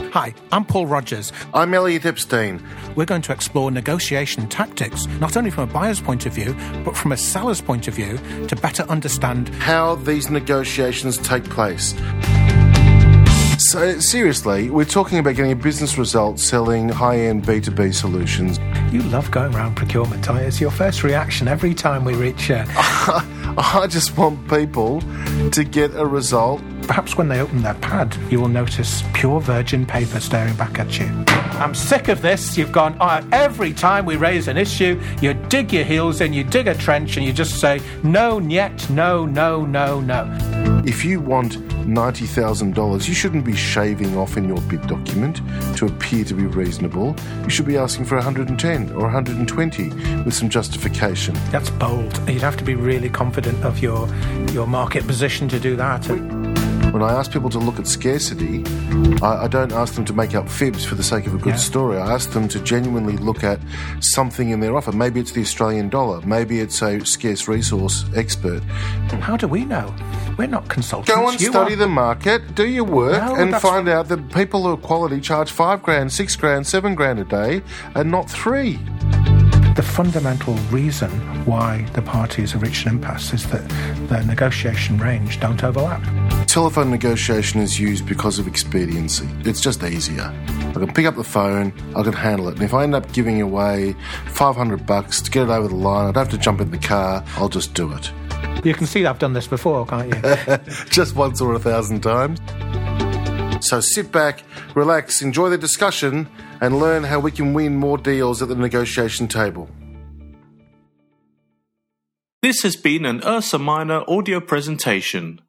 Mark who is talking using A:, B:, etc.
A: Hi, I'm Paul Rogers.
B: I'm Elliot Epstein.
A: We're going to explore negotiation tactics, not only from a buyer's point of view, but from a seller's point of view, to better understand
B: how these negotiations take place. So, seriously, we're talking about getting a business result selling high-end B2B solutions.
A: You love going around procurement, don't you? It's your first reaction every time we reach
B: I just want people to get a result.
A: Perhaps when they open their pad, you will notice pure virgin paper staring back at you. I'm sick of this. You've gone, every time we raise an issue, you dig your heels in, you dig a trench, and you just say, no, niet, no, no, no, no.
B: If you want $90,000, you shouldn't be shaving off in your bid document to appear to be reasonable. You should be asking for 110 or 120 with some justification.
A: That's bold. You'd have to be really confident of your market position to do that.
B: When I ask people to look at scarcity, I don't ask them to make up fibs for the sake of a good story. I ask them to genuinely look at something in their offer. Maybe it's the Australian dollar. Maybe it's a scarce resource expert.
A: How do we know? We're not consultants.
B: Go and study the market, do your work, and find out that people who are quality charge $5,000, $6,000, $7,000 a day, and not $3,000.
A: The fundamental reason why the parties have reached an impasse is that their negotiation range don't overlap.
B: Telephone negotiation is used because of expediency. It's just easier. I can pick up the phone, I can handle it. And if I end up giving away $500 to get it over the line, I don't have to jump in the car, I'll just do it.
A: You can see I've done this before, can't you?
B: Just once or 1,000 times. So sit back, relax, enjoy the discussion, and learn how we can win more deals at the negotiation table.
C: This has been an Ursa Minor audio presentation.